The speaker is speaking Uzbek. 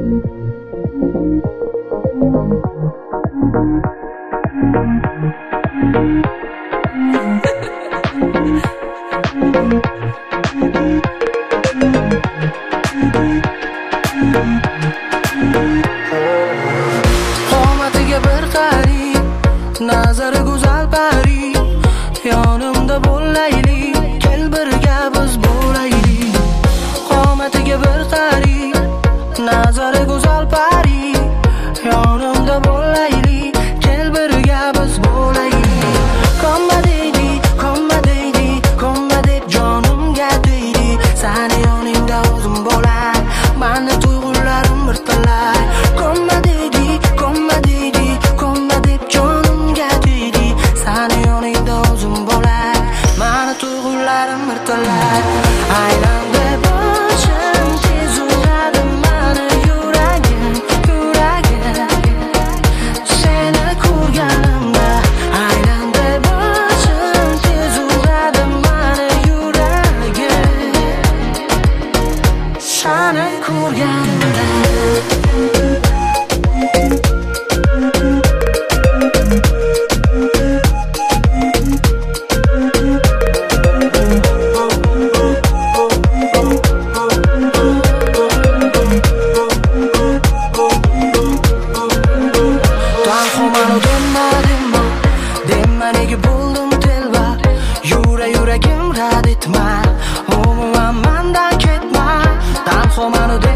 Qomatiga bir qarang, nazari go'zal pari, yonimda bo'laylik, kel birga biz bo'laylik. Qomatiga bir qarang, nazari go'zal pari, yonimda bo'laylik, kel birga biz bo'laylik. Komma deydi, komma deydi, komma deb jonimga deydi, sani yoningda o'zim bo'lay, mani tuyg'ularim bir talay. Komma deydi, komma deydi, komma deb jonimga deydi, sani yoningda o'zim bo'lay, mani tuyg'ularim bir talay. Aylandi boshim, tez uradi mani yuragim, yuragim, seni ko'rganimda. Aylandi boshim, tez uradi mani yuragim, seni ko'rganimda. Nega bo'ldim telba, yuragim rad etma, umuman mendan ketma. Tanho mani